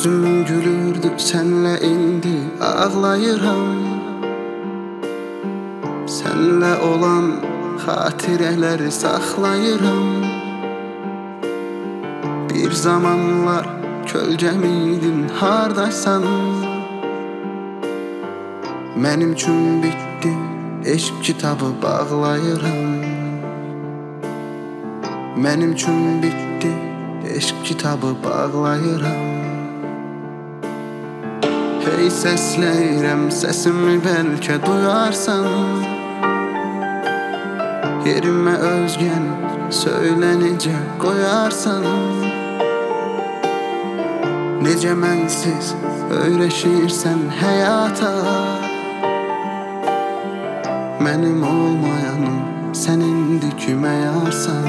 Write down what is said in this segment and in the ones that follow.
Yüzüm gülürdü senle, indi ağlayıram. Senle olan xatirələri saxlayıram. Bir zamanlar kölgəm idin, hardaysan? Mənim üçün bitdi, eşq kitabı bağlayıram. Mənim üçün bitdi, eşq kitabı bağlayıram. Hey səsləyirəm, səsimi bəlkə duyarsan. Yerimə özgən söylə, necə qoyarsan? Necə mənsiz öyrəşirsən həyata? Mənim olmayanım sən indi kimə yarsan?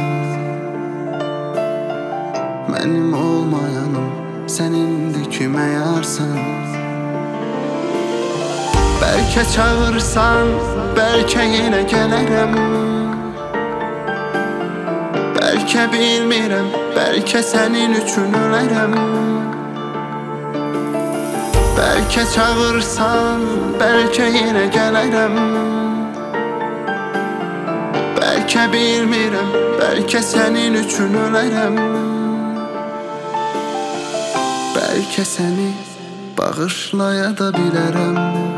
Mənim olmayanım sən indi kimə yarsan? Bəlkə çağırsan, bəlkə yenə gələrəm. Bəlkə bilmirəm, bəlkə sənin üçün ölərəm. Bəlkə çağırsan, bəlkə yenə gələrəm. Bəlkə bilmirəm, bəlkə sənin üçün ölərəm. Bəlkə səni bağışlaya da bilərəm.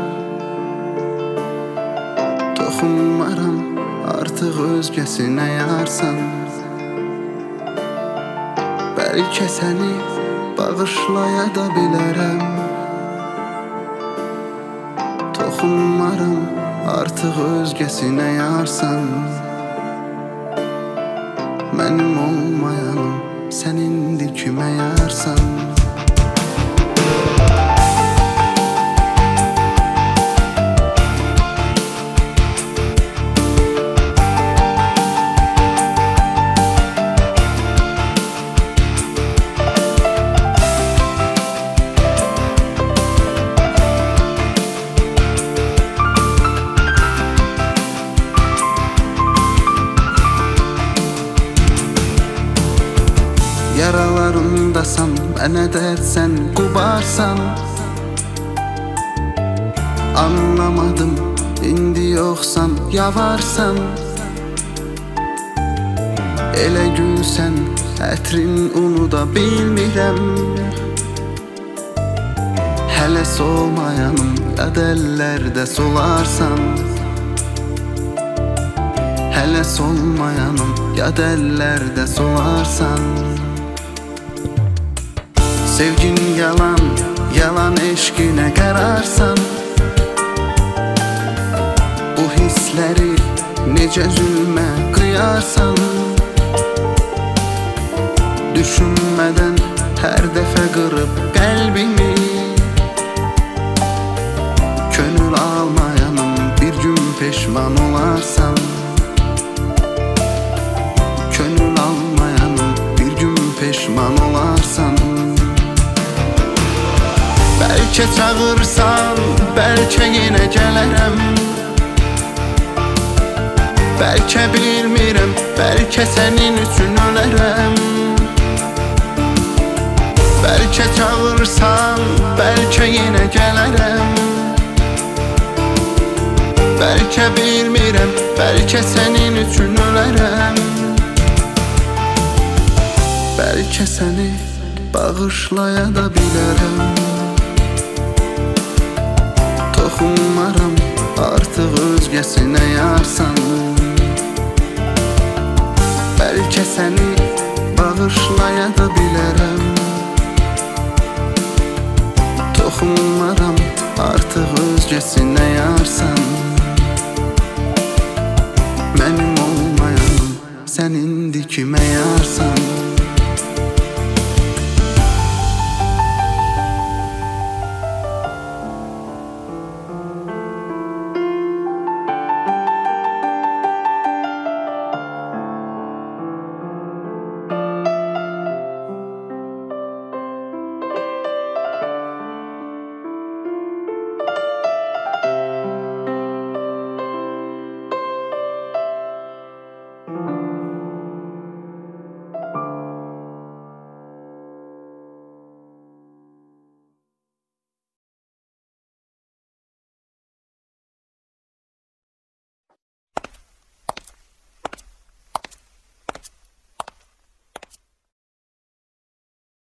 Toxunmaram artıq özgəsinə yarsan. Bəlkə səni bağışlaya da bilərəm. Toxunmaram artıq özgəsinə yarsan. Mənim olmayanım sən indi kimə yarsan? Yaralarımdasan, mənə dərsən, qubarsan. Anlamadım, indi yoxsan, yavarsan. Elə gülsən, ətrin unuda bilmirəm. Hələ solmayanım, yad əllərdə solarsan. Hələ solmayanım, yad əllərdə solarsan. Sevgin yalan, yalan eşqinə qərarsan. Bu hissləri necə zülmə qıyarsan? Düşünmədən hər dəfə qırıb qəlbimi. Könül almayanım, bir gün peşman olarsan. Könül almayanım, bir gün peşman olarsan. Bəlkə çağırsan, bəlkə yenə gələrəm. Bəlkə bilmirəm, bəlkə sənin üçün ölərəm. Bəlkə çağırsan, bəlkə yenə gələrəm. Bəlkə bilmirəm, bəlkə sənin üçün ölərəm. Bəlkə səni bağışlaya da bilərəm. Toxunmaram artıq özgəsinə yarsan. Bəlkə səni bağışlaya da bilərəm. Toxunmaram artıq özgəsinə yarsan. Mənim olmayanım sən indi kimə yarsan?